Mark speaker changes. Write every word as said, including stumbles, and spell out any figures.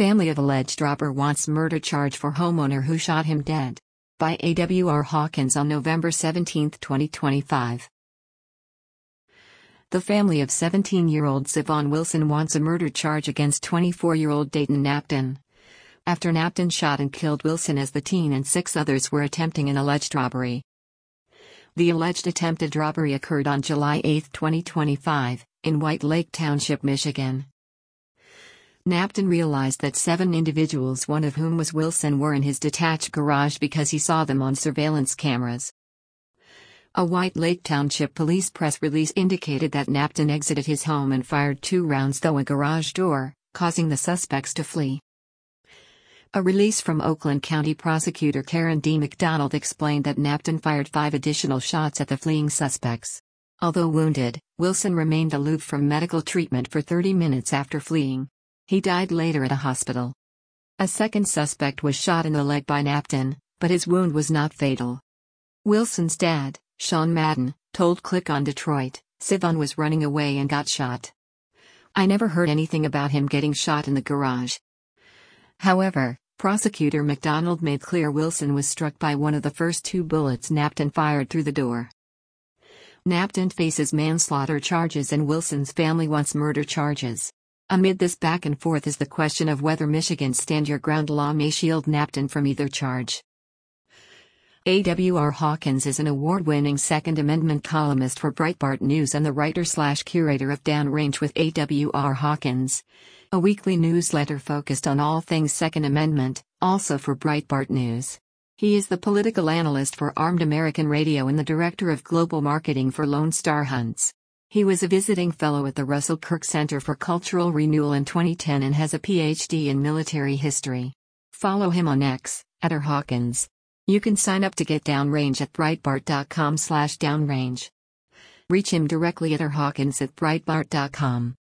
Speaker 1: Family of alleged robber wants murder charge for homeowner who shot him dead. By A W R Hawkins on November seventeenth, twenty twenty-five. The family of seventeen-year-old Sivan Wilson wants a murder charge against twenty-four-year-old Dayton Napton, after Napton shot and killed Wilson as the teen and six others were attempting an alleged robbery. The alleged attempted robbery occurred on July eighth, twenty twenty-five, in White Lake Township, Michigan. Napton realized that seven individuals, one of whom was Wilson, were in his detached garage because he saw them on surveillance cameras. A White Lake Township police press release indicated that Napton exited his home and fired two rounds through a garage door, causing the suspects to flee. A release from Oakland County Prosecutor Karen D. McDonald explained that Napton fired five additional shots at the fleeing suspects. Although wounded, Wilson remained aloof from medical treatment for thirty minutes after fleeing. He died later at a hospital. A second suspect was shot in the leg by Napton, but his wound was not fatal. Wilson's dad, Sean Madden, told Click on Detroit, Sivan was running away and got shot. I never heard anything about him getting shot in the garage. However, Prosecutor McDonald made clear Wilson was struck by one of the first two bullets Napton fired through the door. Napton faces manslaughter charges and Wilson's family wants murder charges. Amid this back and forth is the question of whether Michigan's Stand Your Ground law may shield Napton from either charge. A W R Hawkins is an award-winning Second Amendment columnist for Breitbart News and the writer-slash-curator of Downrange with A W R Hawkins, a weekly newsletter focused on all things Second Amendment, also for Breitbart News. He is the political analyst for Armed American Radio and the director of global marketing for Lone Star Hunts. He was a visiting fellow at the Russell Kirk Center for Cultural Renewal in twenty ten and has a P H D in military history. Follow him on X, at R Hawkins. You can sign up to get Downrange at breitbart dot com slash downrange. Reach him directly at R Hawkins at breitbart dot com.